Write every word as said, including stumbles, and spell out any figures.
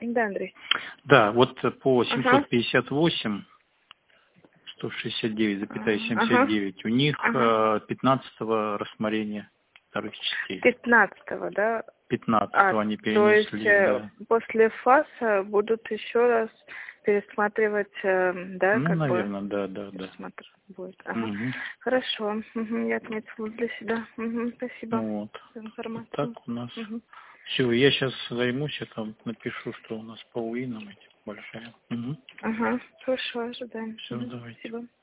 Да, Андрей. Да, вот по семьсот пятьдесят восемь, сто шестьдесят девять, семьдесят девять, ага. У них ага. пятнадцатого рассмотрения вторых частей. пятнадцатого, да? пятнадцатого а, они перенесли. То есть да. После ФАСа будут еще раз пересматривать, да, ну, как наверное, бы, да, да, да. Будет. Ага. Угу. Хорошо, угу. Я отметила для себя. Угу. Спасибо вот. за информацию. Вот так у нас. Угу. Все, я сейчас займусь, я там напишу, что у нас по УИНам эти большие. Угу. Ага, хорошо, ожидаем. Все, угу. давайте. Спасибо.